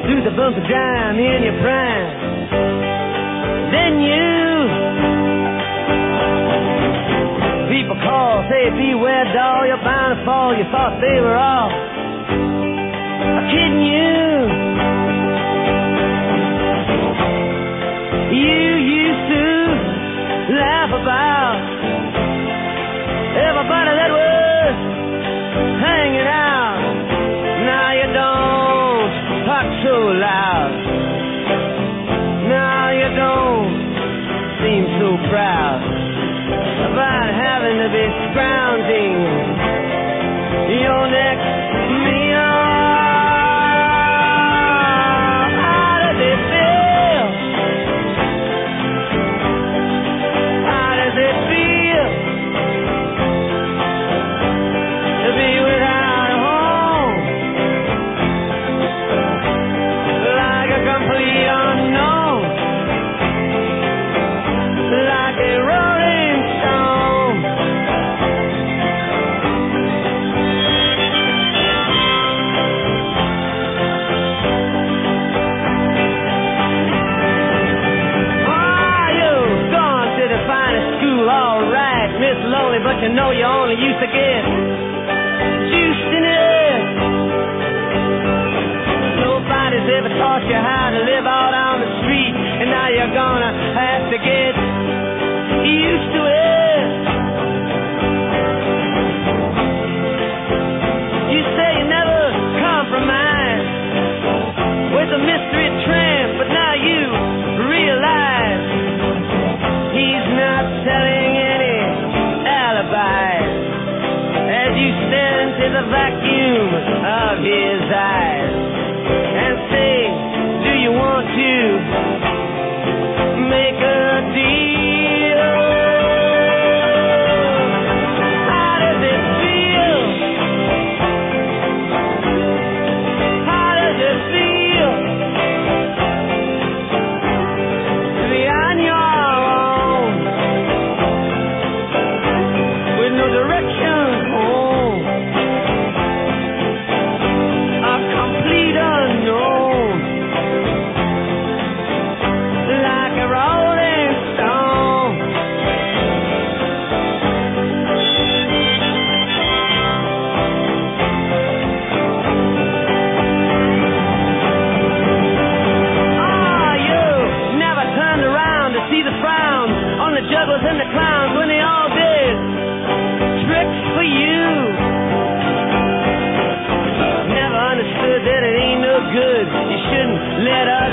through the bump of dime in your prime. Then you people call, say beware doll, you're bound to fall. You thought they were all kidding you. You used to laugh about everybody that was hanging out. Now you don't talk so loud. Now you don't seem so proud about having to be scrounging your next meal. How does it feel? How does it feel to be without a home? Like a complete unknown, like a rolling stone. Oh, you've gone to the finest school, all right, Miss Lonely, but you know you only used to get juiced in it. Nobody's ever taught you how to live out on the street, and now you're gonna have to get used to it. You say you never compromise with a mystery tramp, but now you realize he's not telling any alibis as you stare into the vacuum of his eyes and say, do you want to make a deal? How does it feel? How does it feel to be on your own with no direction home? A complete unknown, like a rolling stone. Ah, you never turned around to see the frown on the jugglers and the clowns when they all did tricks for you. Never understood that it ain't no good. You shouldn't let